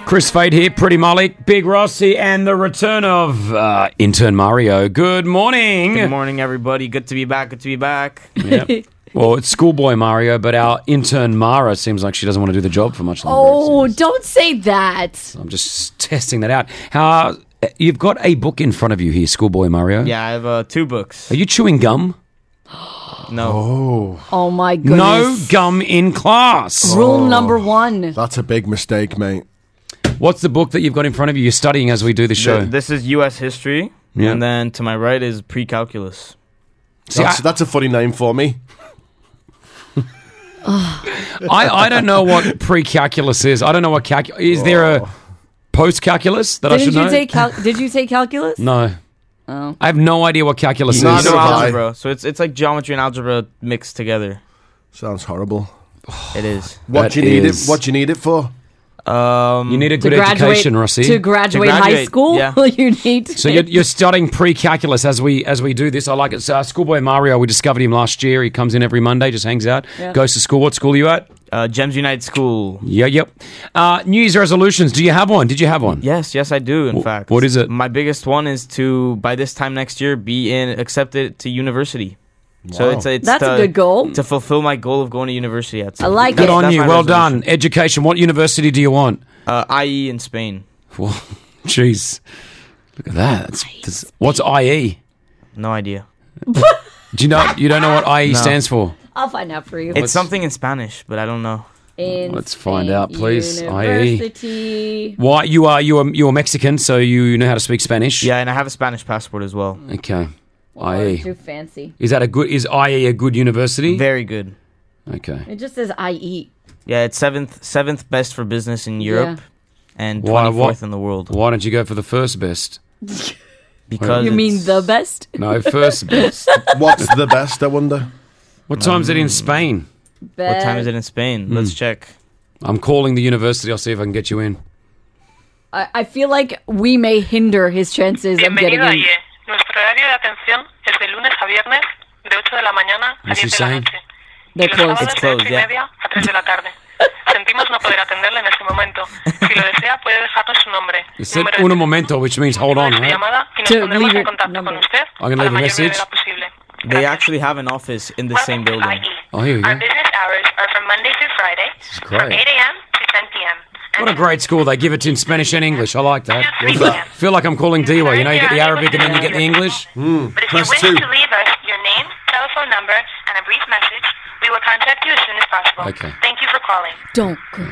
Chris Fade here, Pretty Molly, Big Rossi, and the return of intern Mario. Good morning. Good morning, everybody. Good to be back. Yep. Well, it's schoolboy Mario, but our intern Mara seems like she doesn't want to do the job for much longer. Oh, don't say that. I'm just testing that out. How you've got a book in front of you here, schoolboy Mario. Yeah, I have 2 books. Are you chewing gum? No. Oh my goodness. No gum in class. Rule number 1. That's a big mistake, mate. What's the book that you've got in front of you? You're studying as we do the show. This is U.S. history, Yeah. and then to my right is pre-calculus. See, That's a funny name for me. I don't know what pre-calculus is. I don't know what calculus is. There a post-calculus that I should know? Did you say calculus? No. Oh. I have no idea what calculus is. Neither No have I. algebra. So it's like geometry and algebra mixed together. Sounds horrible. It is. What do you need it? What do you need it for? You need a good education, Rossi. To graduate high school, yeah. you need to. So you're studying pre-calculus as we do this. I like it. So Schoolboy Mario, we discovered him last year. He comes in every Monday, just hangs out, goes to school. What school are you at? Gems United School. Yeah, yep. New Year's resolutions. Do you have one? Did you have one? Yes, I do, in fact. What is it? My biggest one is to, by this time next year, be accepted to university. So it's That's a good goal. To fulfill my goal of going to university at I like Good it. on That's you. my Well resolution. done. Education. What university do you want? IE in Spain. Well, jeez. Look at that. What's IE? No idea. Do you know? You don't know what IE No. stands for? I'll find out for you. It's something in Spanish, but I don't know. Let's find out, please. University. Why you're Mexican, so you know how to speak Spanish? Yeah, and I have a Spanish passport as well. Okay. Oh, IE. too fancy. Is IE a good university? Very good. Okay. It just says IE. Yeah, it's seventh best for business in Europe and Why- 24th in the world. Why don't you go for the first best? Because You mean it's- the best? No, first best. What's the best, I wonder? What time's it in Spain? What time is it in Spain? Let's check. I'm calling the university. I'll see if I can get you in. I feel like we may hinder his chances of getting Bienvenido a in. IE. Nuestro horario de atención es de lunes a viernes, de 8 de la mañana a What's he 10 de la saying? noche. They're Y los closed. sábados It's de closed, 8 y yeah. media a 3 de la tarde. Sentimos no poder atenderle en este momento. Si lo desea, puede dejarnos su nombre. It said número de un momento, which means hold on, su right? llamada y nos To pondremos leave en your contacto number. con usted I can a leave la a mayor message? brevedad posible. They Gracias. actually have an office in the same Welcome to building. IE. Oh, here we go. Our business hours are from Monday through Friday is from great. 8 a.m. to 10 p.m. What a great school. They give it in Spanish and English. I like that. What's that? Feel like I'm calling Diwa. You know, you get the Arabic and then you get the English. But if you Press wish 2. to leave us your name, telephone number, and a brief message, we will contact you as soon as possible. Okay. Thank you for calling. Don't, Chris.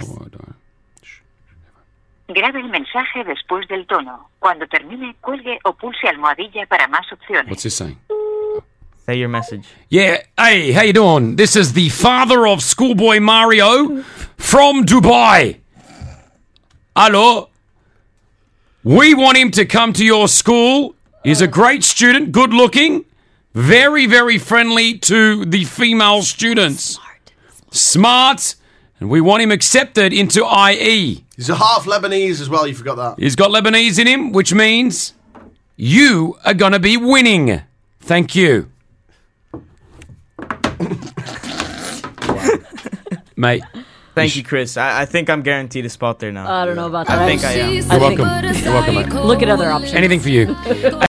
Grabe el mensaje después del tono. Cuando termine, cuelgue o pulse almohadilla para más opciones. What's this saying? Say your message. Yeah, hey, how you doing? This is the father of Schoolboy Mario from Dubai. Hello. We want him to come to your school. He's a great student, good looking, very, very friendly to the female students. Smart. And we want him accepted into IE. He's a half Lebanese as well, you forgot that. He's got Lebanese in him, which means you are going to be winning. Thank you. Mate, Thank you, Chris. I think I'm guaranteed a spot there now. I don't know about that. I think I am. you're welcome. You're welcome, mate. Look at other options. Anything for you.